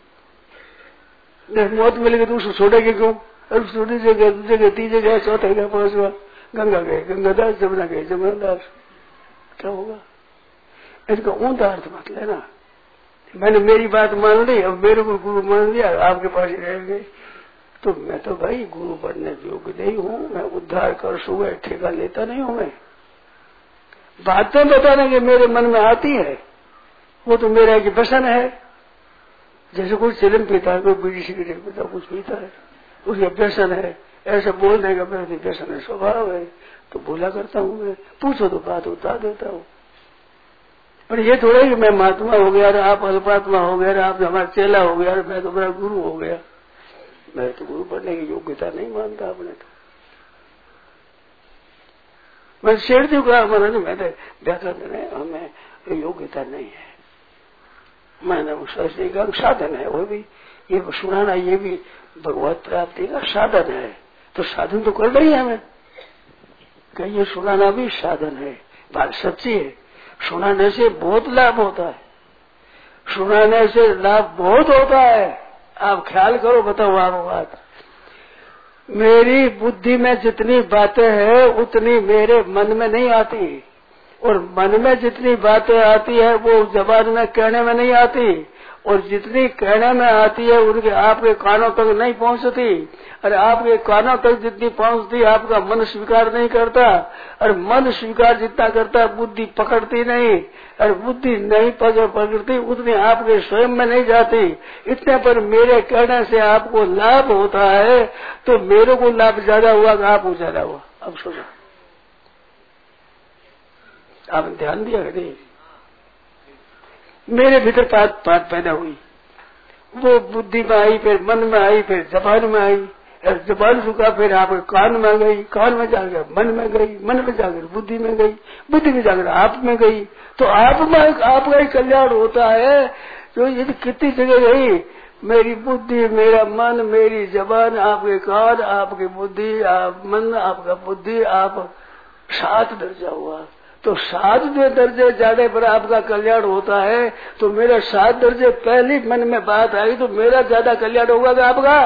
मौत मिलेगी तो उसको छोड़ेगी क्यों? और छोटी जगह दूसरी जगह तीसरी जगह चौथा जगह पांचवा, गंगा गए गंगादास, जमुना गए जमुनादास, क्या होगा? इसका ऊंधा अर्थ मत लेना। मैंने मेरी बात मान ली, अब मेरे को गुरु मान लिया, आपके पास ही रहेंगे, तो मैं तो भाई गुरु बनने योग्य नहीं हूँ, मैं उद्धार कर सुबह ठेका लेता नहीं हूँ। मैं बातें बताने के मेरे मन में आती है, वो तो मेरा एक व्यसन है। जैसे कोई चिलम पीता है, कोई बीड़ी सिगरेट पीता, कुछ पीता है, उसका व्यसन है। ऐसा बोलने का मेरा व्यसन है, स्वभाव है, तो बोला करता हूँ मैं। पूछो तो बात बता देता हूँ। पर ये थोड़ा कि मैं महात्मा हो गया, आप अल्पात्मा हो गया, आप हमारा चेला हो गया, मैं तो मेरा गुरु हो गया। मैं तो गुरु बनने की योग्यता नहीं मानता अपने तो। मैं शेर जी को मैं तो व्याकरण है, हमें योग्यता नहीं है। मैंने उससे का साधन है, वो भी ये सुनाना, ये भी भगवत प्राप्ति का साधन है। तो साधन तो कर रही है हमें, कि ये सुनाना भी साधन है। बात सच्ची है, सुनाने से बहुत लाभ होता है, सुनाने से लाभ बहुत होता है। आप ख्याल करो, बताओ आप बात। मेरी बुद्धि में जितनी बातें हैं उतनी मेरे मन में नहीं आती, और मन में जितनी बातें आती है वो जबान में कहने में नहीं आती, और जितनी कहने में आती है उनके आपके कानों तक नहीं पहुंचती। और आपके कानों तक जितनी पहुंचती आपका मन स्वीकार नहीं करता, और मन स्वीकार जितना करता बुद्धि पकड़ती नहीं, और बुद्धि नहीं पकड़ती उतनी आपके स्वयं में नहीं जाती। इतने पर मेरे कहने से आपको लाभ होता है, तो मेरे को लाभ ज्यादा हुआ कि आपको ज्यादा हुआ? अब सोचो, आपने ध्यान दिया कि मेरे भीतर बात पैदा हुई, वो बुद्धि में आई, फिर मन में आई, फिर जबान में आई, और जबान रुका, फिर आप कान में गई, कान में जाकर मन में गई, मन में जाकर बुद्धि में गई, बुद्धि में जाकर आप में गई। तो आप में आपका ही कल्याण होता है। तो ये कितनी जगह गई, मेरी बुद्धि, मेरा मन, मेरी जबान, आपके कान, आपकी बुद्धि, आप मन, आपका बुद्धि, आप 7 दर्जा हुआ। तो 7 दर्जे जाने पर आपका कल्याण होता है। तो मेरा 7 दर्जे पहले मन में बात आई तो मेरा ज्यादा कल्याण होगा कि आपका?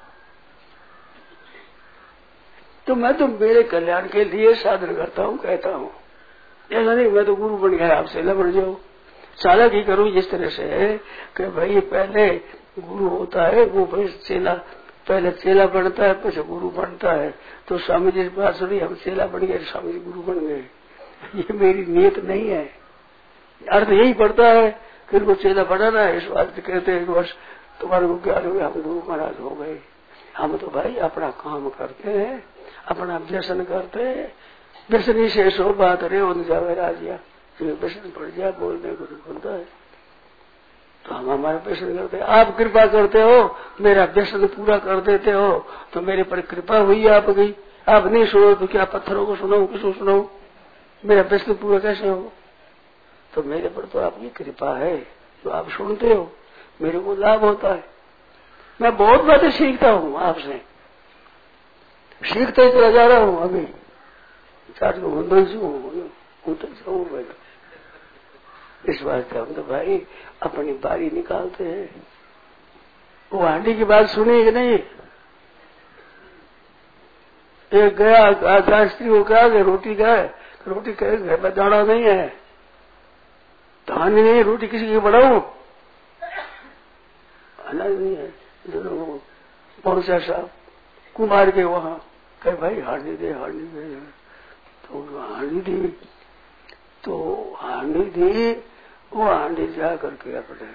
तो मैं तो मेरे कल्याण के लिए साधन करता हूँ, कहता हूँ। ऐसा नहीं मैं तो गुरु बन गया, आपसे लड़ जाओ। चालक ही करूँ इस तरह से कि भाई पहले गुरु होता है, वो फिर चेला, पहले चेला बनता है, फिर गुरु बनता है। तो स्वामी जी बात सुनी, हम चेला बन गए, स्वामी जी गुरु बन गए। ये मेरी नियत नहीं है। अर्थ यही पड़ता है कि इनको चेला बनाना है। इस बात कहते हैं, एक वर्ष तुम्हारे को ज्ञान हो गया, हम गुरु महाराज हो गए। हम तो भाई अपना काम करते हैं, अपना व्यसन करते हैं। व्यसनी से सो बात रे उन जावे राजिया, व्यसन पड़ जाए बोलने को नहीं बोलता है, तो हम हमारे व्यसन करते हैं। आप कृपा करते हो, मेरा व्यसन पूरा कर देते हो, तो मेरे पर कृपा हुई आपकी। आप नहीं सुनो तो क्या पत्थरों को सुनाऊं, किसको सुनाऊं? मेरा व्यसन पूरा कैसे हो? तो मेरे पर तो आपकी कृपा है, तो आप सुनते हो, मेरे को लाभ होता है। मैं बहुत बातें सीखता हूँ आपसे, सीखते ही चला जा रहा हूँ। अभी 4 को इस वास्ते हम तो भाई अपनी बारी निकालते हैं। वो हांडी की बात सुनी कि नहीं? एक गया शास्त्री को कहा कि रोटी का है, रोटी कहे घर में दाना नहीं है, धान नहीं, रोटी किसी की बढ़ाऊं, अनाज नहीं है। पहुंचा साहब कुमार के वहां, कहे भाई हांडी दे, हांडी दे। तो हांडी दी, तो हांडी दी, वो हांडी जा करके अपने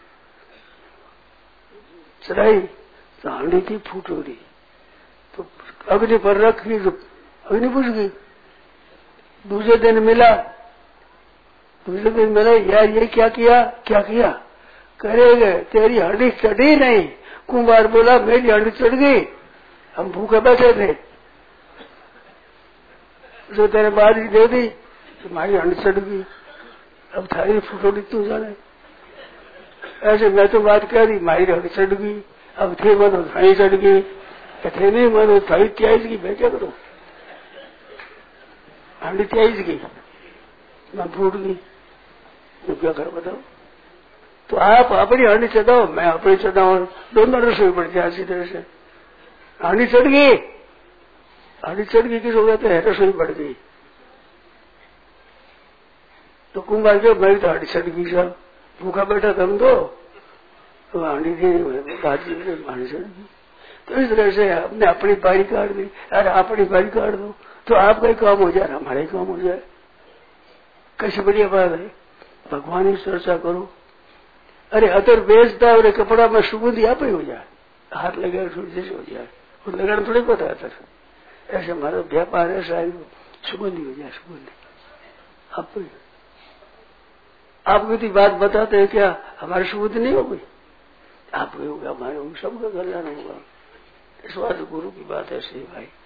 चढ़ाई, तो हांडी थी फूटोरी, तो अग्नि पर रखी तो अग्नि बुझ गई। दूसरे दिन मिला, यार ये क्या किया, क्या किया? करेगे तेरी हांडी चढ़ी नहीं। कुंभार बोला मेरी हांडी चढ़ गई, हम भूखे बैठे थे, जो तेरे बारी दे दी, तुम्हारी हांडी चढ़ गई, अब थारी फुटोड़ी तू जाने। ऐसे मैं तो बात कह दी, मारी हांडी चढ़ गई, अब थे मनो थाई चढ़ गई, थे नहीं मनो थाई त्याज की, मैं क्या करूं? हांडी त्याज की, मैं फूट गई, तो क्या कर बताओ? तो आप अपनी हांडी चढ़ाओ, मैं अपनी चढ़ाऊ, दोनों रसोई पड़ जाए अच्छी तरह से। हांडी चढ़ गई, हांडी चढ़ गई, किस हो गया? तो रसोई पड़ गई। तो कुंभार के मेरी तो हांडी चढ़ गई साहब, भूखा बैठा था हम तो हांडी थी, हांडी चढ़ गई। तो इस तरह से हमने अपनी बारी काट दी। अरे अपनी बारी काट दो तो आपका ही काम हो जाए, हमारा ही काम हो जाए, कैसी बढ़िया बात है। भगवान की चर्चा करो। अरे अतर बेचता और कपड़ा में सुगंधी आप ही हो जाए, हाथ लगे जैसे हो जाए, वो लगाना थोड़ी पता है। ऐसे हमारा व्यापार ऐसा है, सुगंधी हो जाए, सुगंधी आप यदि बात बताते हैं क्या हमारी सुगंधी नहीं होगी? आप होगा, हमारे होगी, सबका कल्याण होगा। इस बात गुरु की बात ऐसी है भाई।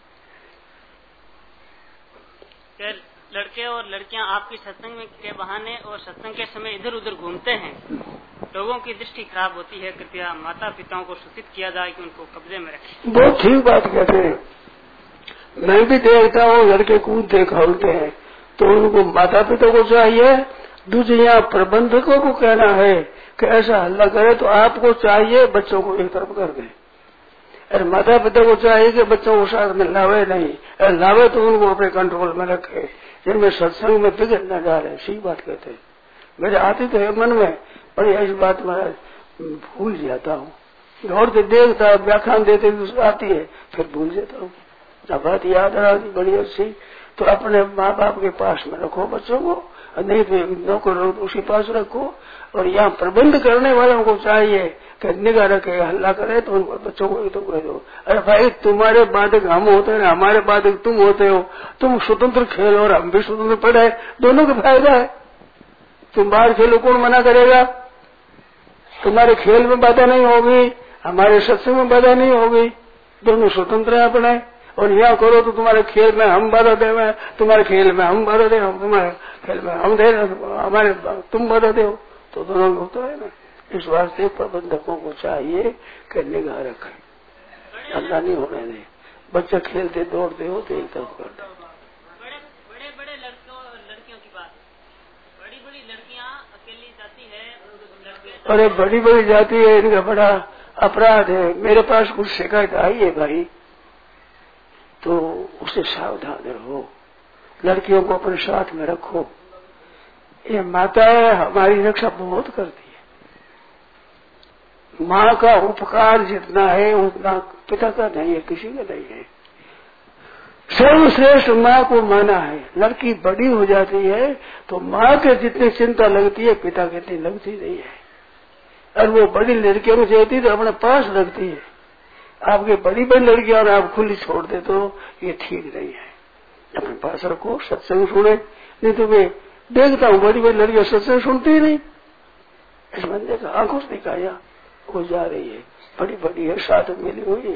लड़के और लड़कियां आपकी सत्संग में के बहाने और सत्संग के समय इधर उधर घूमते हैं, लोगों की दृष्टि खराब होती है। कृपया माता पिताओं को सूचित किया जाए कि उनको कब्जे में रखें। बहुत ठीक बात कहते हैं। मैं भी देखता हूँ लड़के कूदते खाते हैं, तो उनको माता पिता को चाहिए, दूसरे यहाँ प्रबंधकों को कहना है कि ऐसा हल्ला करे तो आपको चाहिए बच्चों को एक तरफ कर दें। अरे माता पिता को चाहिए कि बच्चों को साथ में लावे नहीं, अरे लावे तो उनको अपने कंट्रोल में रखे, जिनमें सत्संग में बिगड़ न डाले। सही बात कहते हैं। मेरे आती तो है मन में, पर ऐसी बात मैं भूल जाता हूँ। और तो देखता व्याख्यान देते आती है, फिर भूल जाता हूँ। जब बात याद रही बड़ी अच्छी, तो अपने माँ बाप के पास में रखो बच्चों को, नहीं तो नौकर उसके पास रखो। और यहाँ प्रबंध करने वालों को चाहिए कि निगाह रखे, हल्ला करे तो उनको बच्चों को तो कह दो, अरे भाई तुम्हारे बाधक हम होते हैं, हमारे बाधक तुम होते हो, तुम स्वतंत्र खेलो और हम भी स्वतंत्र पढ़े, दोनों का फायदा है। तुम बाहर खेलो, कौन मना करेगा? तुम्हारे खेल में बाधा नहीं होगी, हमारे सत्संग में बाधा नहीं होगी, दोनों स्वतंत्र है अपने। और यहाँ करो तो तुम्हारे खेल में हम बाधा दे, तुम्हारे खेल में हम बाधा दे, तुम्हारे खेल में हम दे, हमारे तुम बाधा दो, तो दोनों में होता है ना। इस वास्ते प्रबंधकों को चाहिए कि निगाह रखें, हल्ला नहीं होने दें। बच्चे खेलते दौड़ते हो तो एक तरफ कर दो। बड़े लड़कियों की बात, बड़ी लड़कियां अकेली जाती है। अरे बड़ी जाती है, इनका बड़ा अपराध है। मेरे पास कुछ शिकायत आई है भाई, तो उससे सावधान रहो, लड़कियों को अपने साथ में रखो। ये माताएं हमारी रक्षा बहुत करती है। माँ का उपकार जितना है उतना पिता का नहीं है, किसी का नहीं है। सर्वश्रेष्ठ माँ को माना है। लड़की बड़ी हो जाती है तो माँ के जितनी चिंता लगती है पिता की इतनी लगती नहीं है। और वो बड़ी लड़कियों को चाहती तो अपने पास रखती है। आपके बड़ी लड़कियां और आप खुली छोड़ दे तो ये ठीक नहीं है। अपने पास रखो, सत्संग सुने, नहीं तो वे देखता हूँ बड़ी बड़ी लड़कियां सत्संग सुनती ही नहीं। मैंने देखा आंखों से दिखाया वो जा रही है, बड़ी बड़ी है, साथ मिली हुई।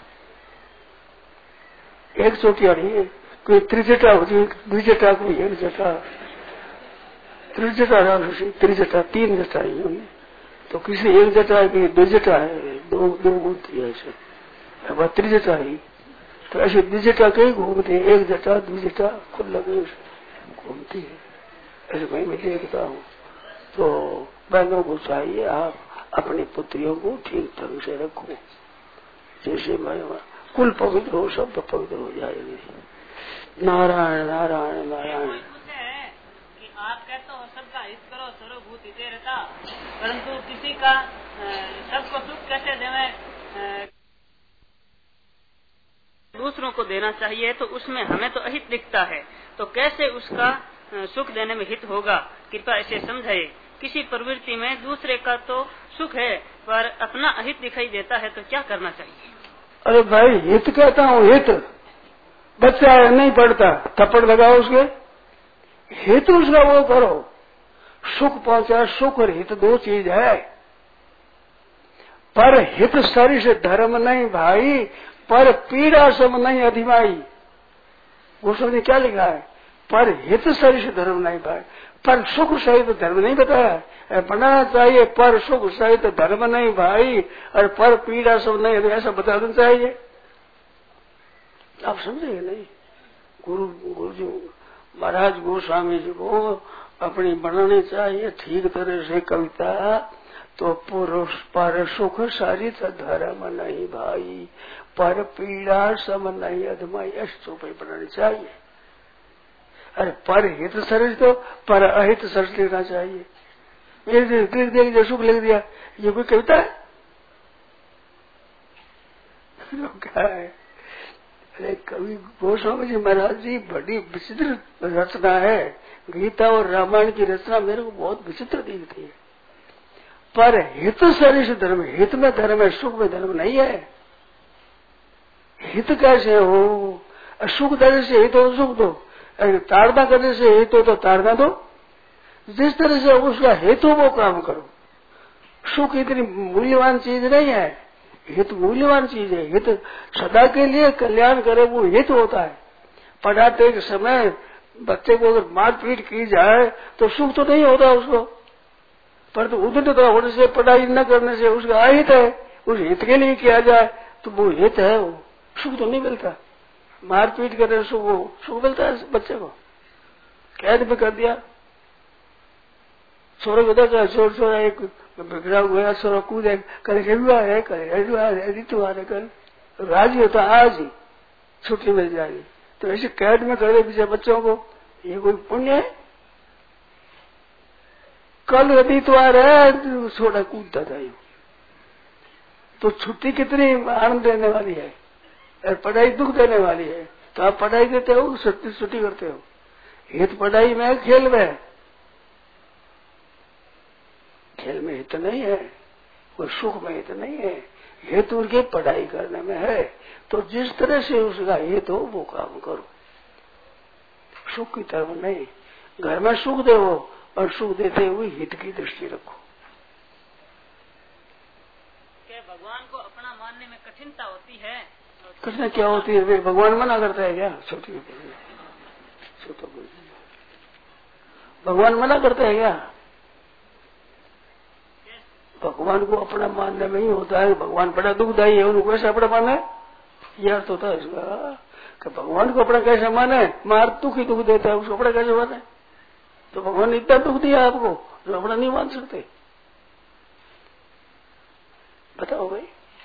एक चोटियाड़ी है, कोई त्रिजटा होती है, द्विजटा कोई एक जटा, त्रिजटा राक्षसी, त्रिजटा 3 जटा है। तो किसी एक जटा है कि 2 जटा है, दो घूमती है ऐसे, अब त्रिजटा ही। तो ऐसे द्विजटा कहीं घूमती है, एक जटा द्विजटा खुद लगे घूमती है। ऐसे मैं भी देखता हूँ। तो बहनों को चाहिए आप अपनी पुत्रियों को ठीक ढंग से रखो, जैसे मैं कुल पवित्र हो, सब तो पवित्र हो जाएगी। नारायण नारायण नारायण। आप कहते हो सबका हित करो, सर्वभूत हिते रहता, परंतु किसी का सबको सुख कैसे देवे, दूसरों को देना चाहिए, तो उसमें हमें तो अहित दिखता है, तो कैसे उसका सुख देने में हित होगा? कृपया इसे समझाइए। किसी प्रवृत्ति में दूसरे का तो सुख है पर अपना अहित दिखाई देता है, तो क्या करना चाहिए? अरे भाई हित कहता हूँ, हित बच्चा है नहीं पढ़ता, थप्पड़ लगाओ उसके, हित उसका वो करो। सुख पहुंचा, सुख और हित 2 चीज है। पर हित शरीर से धर्म नहीं भाई, पर पीड़ा सम नहीं अधिमाई। गोस्वामी ने क्या लिखा है? पर हित शरीर से धर्म नहीं भाई, पर सुख सहित धर्म नहीं बताया, बनाना चाहिए पर सुख सहित धर्म नहीं भाई, और पर पीड़ा सब नहीं, ऐसा बता देना चाहिए। आप समझेंगे नहीं? गुरु जी महाराज गोस्वामी जी को अपनी बनानी चाहिए ठीक तरह से कविता। तो पुरुष पर सुख सरित धर्म नहीं भाई, पर पीड़ा सम नहीं अधमाई, ऐसे बनानी चाहिए। अरे पर हित शरीर तो पर अहित शरीर लेना चाहिए। देख जो सुख लिख दिया, ये कोई कविता है? क्या है? अरे कवि गोस्वामी जी महाराज जी बड़ी विचित्र रचना है। गीता और रामायण की रचना मेरे को बहुत विचित्र दिखती है। पर हित शरीर से धर्म, हित में धर्म है, सुख में धर्म नहीं है। हित कैसे हो? सुख देने से हित हो सुख दो, ताड़ना करने से हित हो तो ताड़ना दो। जिस तरह से उसका हित हो वो काम करो। सुख इतनी मूल्यवान चीज नहीं है, हित मूल्यवान चीज है। हित सदा के लिए कल्याण करे वो हित होता है। पढ़ाते के समय बच्चे को अगर मारपीट की जाए तो सुख तो नहीं होता उसको, पर तो उद्दत होने से, पढ़ाई न करने से उसका अहित है। उस हित के लिए किया जाए तो वो हित है, वो सुख तो नहीं मिलता। मारपीट करने से वो सुख मिलता है बच्चे को? कैद में कर दिया, छोरा बता का छोर छोरा एक बिगड़ा हुआ छोरा कूदे करे रविवार है, करे रविवार है, ऋतुवार है, कर राजी होता आज ही छुट्टी मिल जाएगी। तो ऐसे कैद में कर दे पीछे बच्चों को, ये कोई पुण्य है? कल रविवार है, छोटा कूदता था। तो छुट्टी कितनी आनंद देने वाली है, और पढ़ाई दुख देने वाली है। तो आप पढ़ाई देते हो, छुट्टी करते हो। हित पढ़ाई में, खेल में, खेल में हित नहीं है, और सुख में हित नहीं है। हित उनके पढ़ाई करने में है। तो जिस तरह से उसका हित हो वो काम करो, सुख की तरफ नहीं। घर में सुख दे वो, और सुख देते हुए हित की दृष्टि रखो। भगवान को अपना मानने में कठिनता होती है। कठिन क्या होती है? भगवान मना करता है क्या? छोटी भगवान मना करता है क्या? भगवान को अपना मानने में ही होता है। भगवान बड़ा दुखदायी है, उनको कैसे अपना माने? यह अर्थ होता है इसका कि भगवान को अपना कैसे माने? मार दुख ही दुख देता है, उसको अपना कैसे माने? तो भगवान ने इतना दुख दिया आपको जो अपना नहीं मान सकते? बताओ भाई।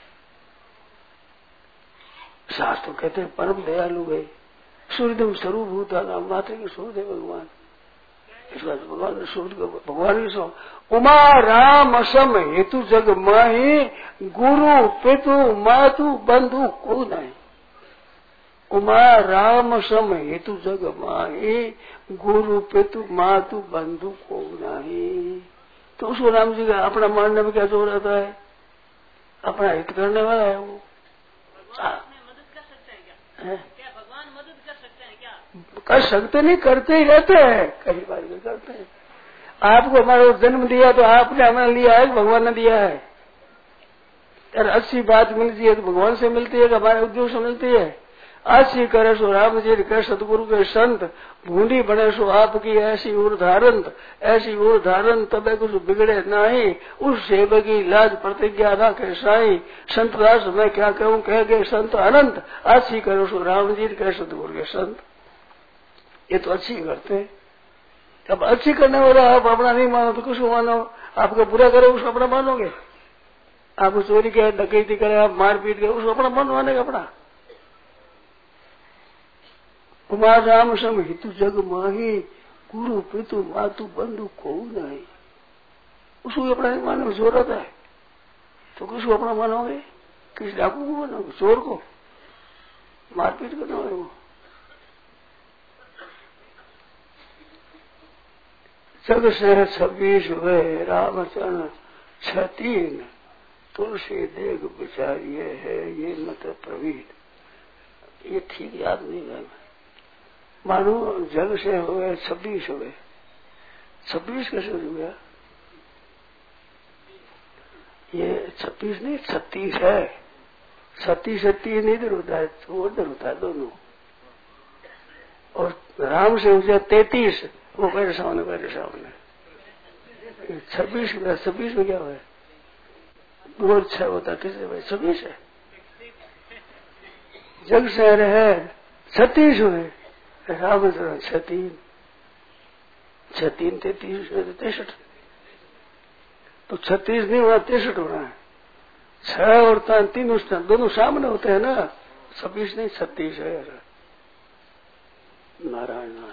शास्त्र कहते हैं परम दयालु है, सूर्यदेव स्वरूप होता नाम मात्र के सूर्य भगवान। इस बात भगवान सूर्य भगवान की सो उमा राम सम हेतु जग माही, गुरु पितु मातु बंधु को नहीं। उमा राम सम हेतु जग माही, गुरु पितु मातु बंधु को नहीं। तो उसको राम जी का अपना मानने में क्या जोर आता है? अपना हित करने वाला है वो। मदद कर सकते हैं क्या? क्या भगवान मदद कर सकते हैं क्या? कर सकते नहीं, करते ही रहते हैं, कई बार भी करते हैं। आपको हमारा जन्म दिया तो आपने हमें लिया है, भगवान ने दिया है। अगर अच्छी बात मिलती है तो भगवान से मिलती है कि हमारे उद्योग से मिलती है। अच्छी करे सो राम जी के सतगुरु के संत, भूडी बने सो आपकी ऐसी उर्धारण, ऐसी उर्धारण तबे कुछ बिगड़े नहीं। उस सेवक की लाज प्रतिज्ञा रखे साई, संत दास मैं क्या कहूँ कह गए संत अनंत। अच्छी करो सो राम जी के सतगुरु के संत, ये तो अच्छी करते हैं। अब अच्छी करने वाला आप अपना नहीं मानो तो किसको मानो? आपका बुरा करे उसको अपना मानोगे? आप चोरी करे, डकैती करे, आप मारपीट करे, उसको अपना मानवाने का अपना। कुमार राम सम हितु जग माही, गुरु पितु मातु बंधु को नहीं। उसको अपना नहीं मानो, जरूरत है तो किसको अपना मानोगे? किस डाकू को मानोगे? चोर को? मारपीट करना है वो। जग से 26 हुए रामचरण 36, तुलसी देख बिचारिये है ये मत प्रवीण। ये ठीक याद नहीं है। मानो जग से हुए 26 हुए, 26 कैसे हो गया? ये 26 नहीं 36 है। 36 नहीं इधर होता है, वो उधर होता है दोनों। और राम से हो जाए 33, वो मेरे सामने 26 में क्या हुआ? 2 और 6 होता किससे भाई? 26 है। जग से है 36 हुए, राम 36, 33 63, तो 36 नहीं होना 63 होना है। 6 और 3 उस दोनों सामने होते हैं ना, 26 नहीं 36 है। नारायण।